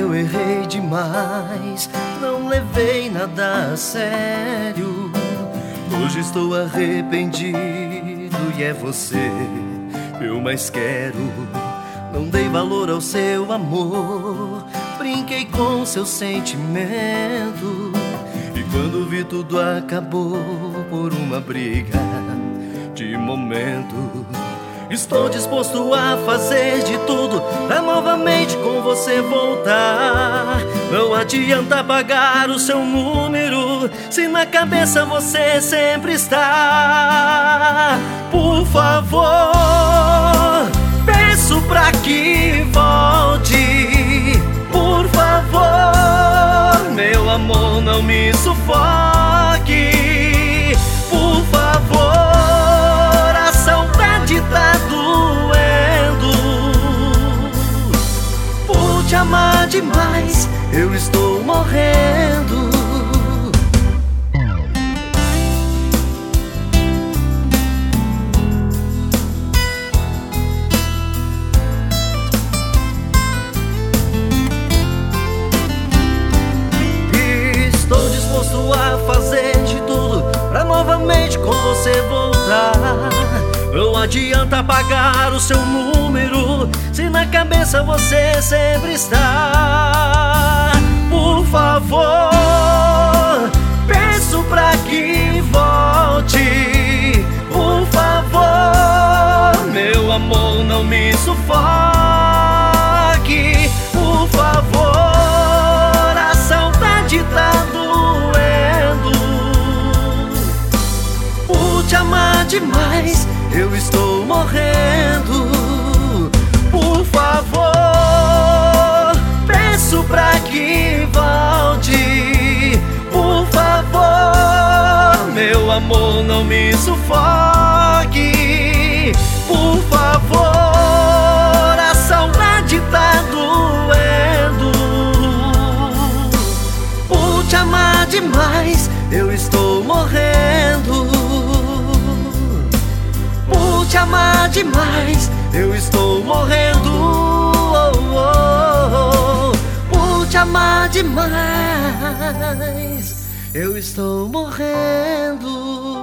eu errei demais, não levei nada a sério. Hoje estou arrependido e é você eu mais quero. Não dei valor ao seu amor, brinquei com seu sentimento, e quando vi tudo acabou por uma briga de momento. Estou disposto a fazer de tudo pra novamente com você voltar. Não adianta apagar o seu número se na cabeça você sempre está. Por favor, peço pra que volte. Por favor, meu amor, não me sufoque. Por favor, a saudade tá doendo. Por te amar demais, eu estou morrendo. Estou disposto a fazer de tudo pra novamente com você voltar. Não adianta apagar o seu número se na cabeça você sempre está. Por favor, peço pra que volte. Por favor, meu amor, não me sufoque. Por favor, a saudade tá doendo. Por te amar demais, eu estou morrendo. Por favor, peço pra que volte. Por favor, meu amor, não me sufoque. Por favor, a saudade tá doendo. Por te amar demais, eu estou morrendo. Por te amar demais, eu estou morrendo. Por te amar demais, eu estou morrendo.